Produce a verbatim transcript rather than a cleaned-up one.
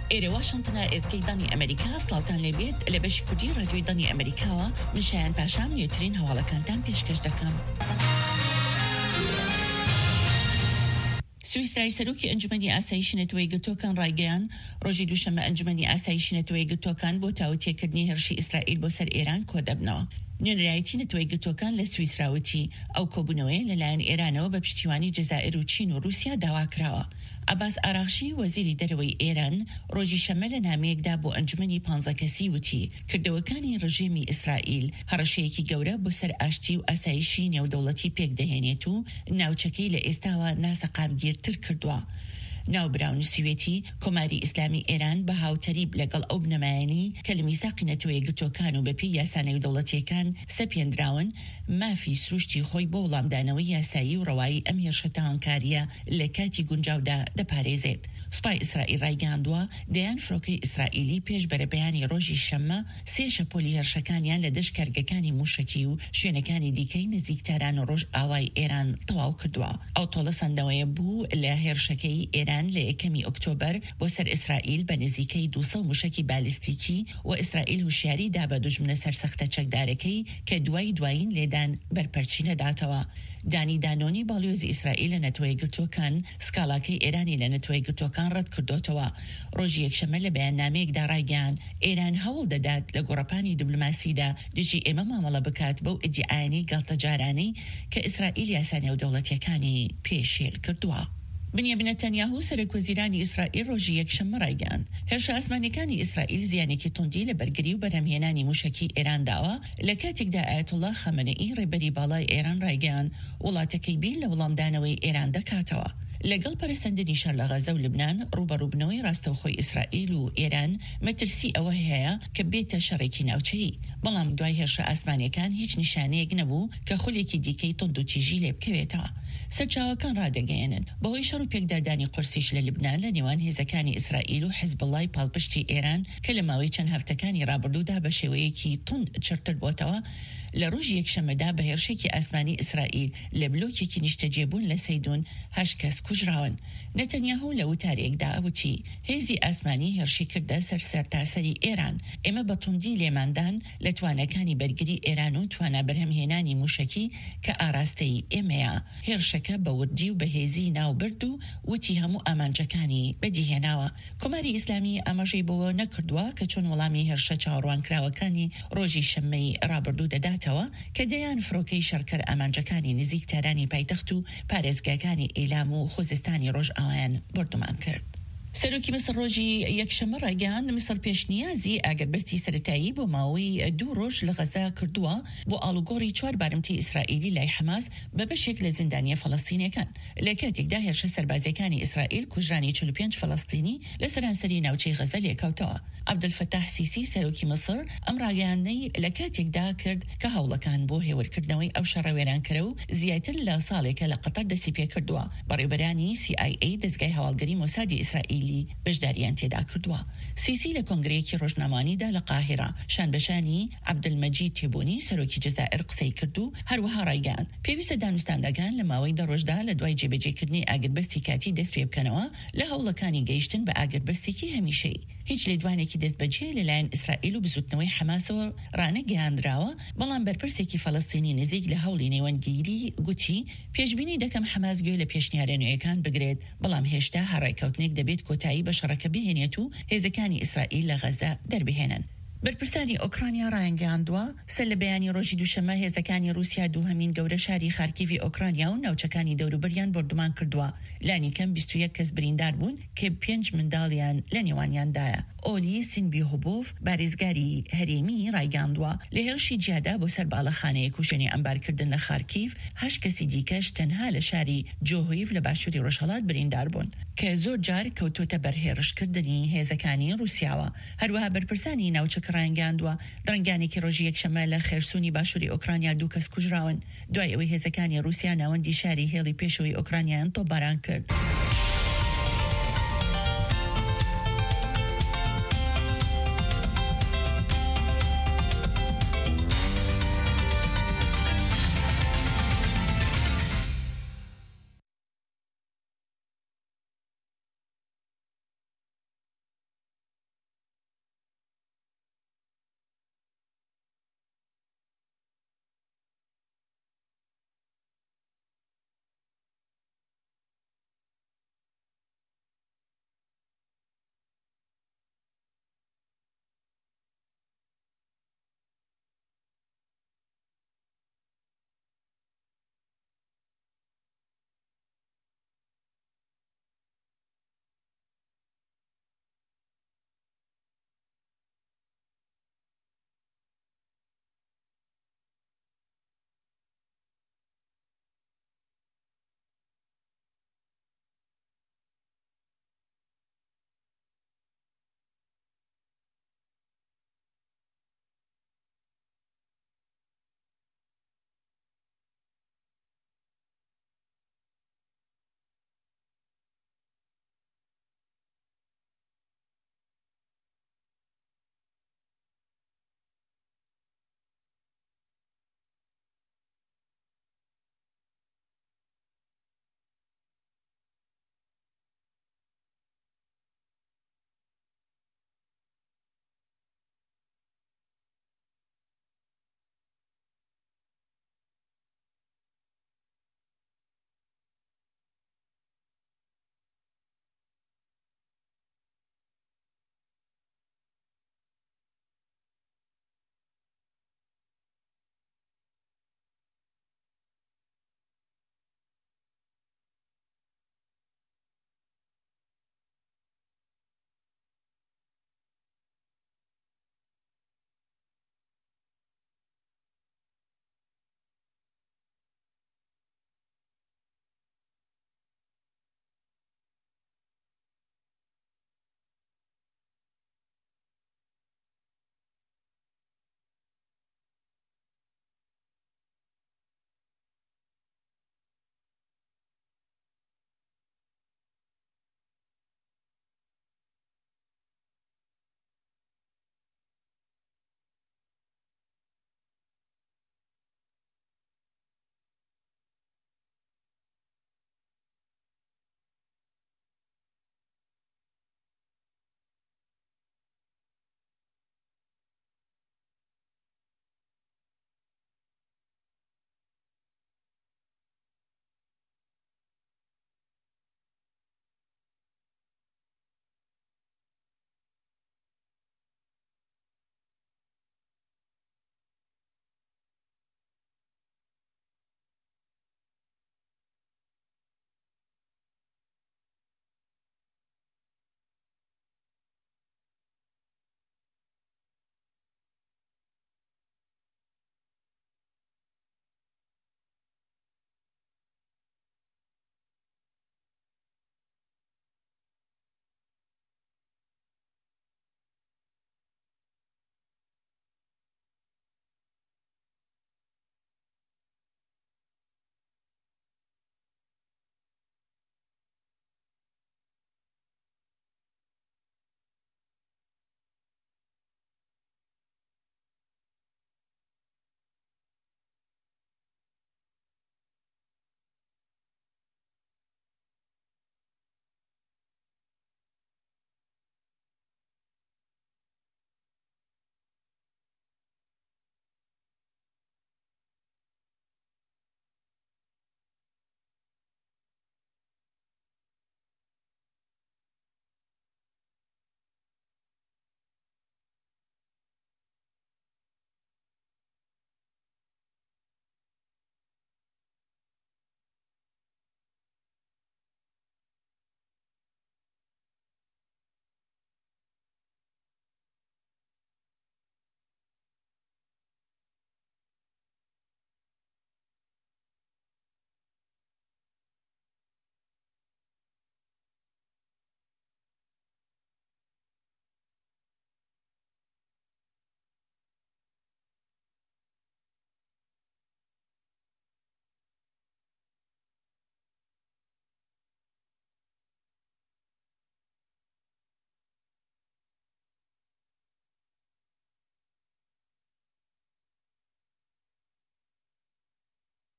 ئێرە واشنگتنە ئێسکەی ئەمریکا سڵاوتان لێبێت لە بەشی کوردی ڕادیۆی دانی ئەمریکاوە من شایان پاشام نوێترین هەواڵەکانتان پێشکەش دەکەم. سویسرای سەرۆکی ئەنجومەنی ئاسایشی نەتەوەی گرتوەکان ڕایگەیان ڕۆژی دووشەممە ئەنجومەنی ئاسایشی نەتەوەی گرتوەکان بۆ تاوتێکردنی هێرشی ئیسرائیل بۆ سەر ئێران کۆ دەبنەوە. نوێنرایەتی نەتەوەی گرتوەکان لە سویسراوتی ئەو کۆبوونەوەی لەلایەن ئێرانەوە بە پشتیوانی جەزائیر و چین و رووسیا داواکراوە. عباس ئاراغچی وەزیری دەرەوەی ئێران ڕۆژی شەمە لە نامەیەکدا بۆ ئەنجومەنی پانزە کەسی وتی کردەوەکانی ڕژێمی ئیسرائیل هەڕەشەیەکی گەورە بۆ سەر ئاشتی و ئاسایشی نێودەوڵەتی پێک دەهێنێت و ناوچەکەی لە ئێستاوە ناسەقامگیرتر کردووە. ناوبراون سوێتی کۆماری ئیسلامی ئێران بە هاوتەریب لەگەڵ ئەو بنەمایانی کە لە میساقی نەتەوەی گرتوەکان و بەپێی یاسانەی دەوڵەتیەکان سەپێنراون مافی سروشتی خۆی بۆ وەڵامدانەوەی یاسایی و ڕەوایی ئەم هێرشە تاوانکاریە لە کاتی گونجاودا دەپارێزێت. سوپای ئیسرائیل ڕایگەاندووە دەیان فڕۆکەی ئیسرائیلی پێش بەرەبەیانی ڕۆژی شەممە سێ شەپۆلی هێرشەکانیان لە دەشت کەرگەکانی موشکی و شوێنەکانی دیکەی نزیکتاران و ڕۆژ ئاوای ئێران تەواو کردووە. ئەو تۆڵە سەندەوەیە بوو لە هێرشەکەی ئێران لە یەکەمی ئۆکتۆبەر بۆ سەر ئیسرائیل بە نزیکەی دووسە موشکی بالیستیکی و ئیسرائیل هوشیاری دا بە دوژمنە سەرسەختە چەکدارەکەی کە دوای دوایین لێدان بەرپەرچی نەداتەوە. دانی دانۆنی باڵیۆزی ئیسرائیل لە نەتەوەی گرتوەکان سکاڵاکەی ئێرانی لە نەتەوەی گرتوەکان ڕەت کردوتەوە. ڕۆژی یەکشەمە لە بەیاننامەیەکدا ڕایگەیاند ئێران هەوڵ دەدات لە گۆڕەپانی دیبلۆماسیدا دژی ئێمە مامەڵە بکات بەو ئیدعایانی گاڵتەجارانەی کە ئیسرائیل یاسانە و دەوڵەتیەکانی پێشێل کردووە. بنیامین نەتەنیاهو سەرۆکوەزیرانی ئیسرائیل ڕۆژی یەکشەممە ڕایگەاند هێرشە ئاسمانیەکانی ئیسرائیل زیانێکی توندی لە بەرگری و بەرهەمهێنانی موشکی ئێران داوە لە کاتێکدا ئایەتوڵا خەمەنەئی ڕێبەری باڵای ئێران ڕایگەیاند وڵاتەکەی بیر لە وەڵامدانەوەی ئێران دەکاتەوە. لەگەڵ پەرسەندنی شەڕ لە غەزە و لبنان ڕوبەڕووبنەوەی ڕاستەوخۆی ئیسرائیل و ئێران مەترسی ئەوە هەیە کە بێتە شەڕێکی ناوچەیی، بەڵام دوای هێرشە ئاسمانیەکان هیچ نیشانەیەک نەبوو کە خولێکی دیکەی تند و تیژی لێ بکەوێتەوە. سەرچاوەکان ڕادەگەیەنن بەهۆی شەڕ و پێکدادانی قورسیش لە لبنان لە نێوان هێزەکانی ئیسرائیل و حیزبڵای پاڵپشتی ئێران کە لە ماوەی چەند هەفتەکانی ڕابردوودا بە شێوەیەکی تند چرتر بۆتەوە لە ڕۆژی یەکشەممەدا بە هێرشێکی ئاسمانی ئیسرائیل لە بلۆکێکی نیشتەجێبوون لە سەیدون هەشت کەس کوژراون. نەتەنیاهو لە وتارێکدا وتی هێزی ئاسمانی هێرشی کردە سەر سەرتاسەری ئێران. ئێمە بە توندی لێماندان لە توانەکانی بەرگری ئێران و توانە بەرهەمهێنانی موشکی کە ئاراستەی ئێمەیە. هێرشەکە بە وردی و بەهێزی ناوبرد و وتی هەموو ئامانجەکانی بەدیهێناوە. کۆماری ئیسلامی ئاماژەی بەوە نەکردووە کە چۆن وەڵامی هێرشە چاوەڕوانکراوەکانی ڕۆژی شەممەی ڕابردوو دەداتەوە کە دەیان فڕۆکەی شەرکەر ئامانجەکانی نزیکتارانی پایتەخت و پارێزگاکانی ئیلام و خوزستانی ڕۆژ ئاوایان بردومان کرد. سەرۆکی مسر ڕۆژی یەکشەممە ڕایگەاند مسر پێشنیازی ئاگربەستی سەرەتایی بۆ ماوەی دوو ڕۆژ لە غەزا کردووە بۆ ئاڵوگۆڕی چوار بارمتی ئیسرائیلی لای حەماس بە بەشێک لە زیندانیە فەڵەستینیەکان. لە کاتێکدا هێرشە سەربازیەکانی ئیسرائیل کوژرانی چل و پێنج فەڵەستینی لە سەرانسەری ناوچەی غەزە لێکەوتەوە. عەبدولفەتاح سیسی سەرۆکی مسر ئەم ڕاگەیاندەی لە کاتێکدا کرد کە هەوڵەکان بۆ هێورکردنەوەی ئەو شەڕە وێرانکەرە و زیاتر لە ساڵێکە لە قەتەر دەستی پێ کردووە. بەڕێوەبەرانی سی ئای ئەی دەستگای هەواڵگەری مۆسادی ئیسرائیلی بەشداریان تێدا کردووە. سیسی لە کۆنگرەیەکی ڕۆژنامانیدا لە قاهرە شانبەشانی عەبدولمەجید تێبوونی سەرۆکی جەزائیر قسەی کرد و هەروەها ڕایگەاند پێویستە دانوستاندەکان لە ماوەی دە ڕۆژدا لە دوای جێبەجێکردنی ئاگربەستی کاتی دەست پێ بکەنەوە لە هەوڵەکانی گەیشتن بە ئاگربەستێکی هەمیشەیی. هیچ لێدوانێکی دەستبەجێ لەلایەن ئیسرائیل و بزوتنەوەی حەماسەوە ڕانەگەیاندراوە، بەڵام بەرپرسێکی فەڵەستینی نزیک لە هەوڵی نێوەندگیری گوتی پێشبینی دەکەم حەماس گوێ لە پێشنیارە نوێیەکان بگرێت، بەڵام هێشتا هەڕێکەوتنێک دەبێت کۆتایی بە شەڕەکە بهێنێت و هێزەکانی ئیسرائیل لە غەزە دەربهێنن. بەرپرسانی ئۆکرانیا ڕایگەاندووە سەر لە بەیانی ڕۆژی دووشەممە هێزەکانی رووسیا دووهەمین گەورە شاری خارکیڤی ئۆکرانیا و ناوچەکانی دەوروبەریان بردومان کردووە. لانی کەم بیست و یەک کەس بریندار بوون کە پێنج منداڵیان لە نێوانیاندایە. ئۆلی سینبیهۆبۆف بارێزگاری هەرێمی ڕایگەاندووە لە هێرشی جیادا بۆ سەر باڵەخانەیەک و شوێنی ئەمبارکردن لە خارکیڤ هەشت کەسی دیکەش تەنها لە شاری جۆهۆیڤ لە باشووری ڕۆژهەڵات بریندار بوون کە زۆر جار کەوتۆتە بەرهێڕشکردنی هێزەکانی رووسیاوە. هەروەها بەرپرسانی ناوچەکە ڕایگەاندووە درەنگانێکی ڕۆژی یەکشەممە لە خێرسوونی باشووری ئۆکرانیا دوو کەس کوژراون دوای ئەوەی هێزەکانی رووسیا ناوەندی شاری هێڵی پێشەوەی ئۆکرانیایان تۆپباران کرد.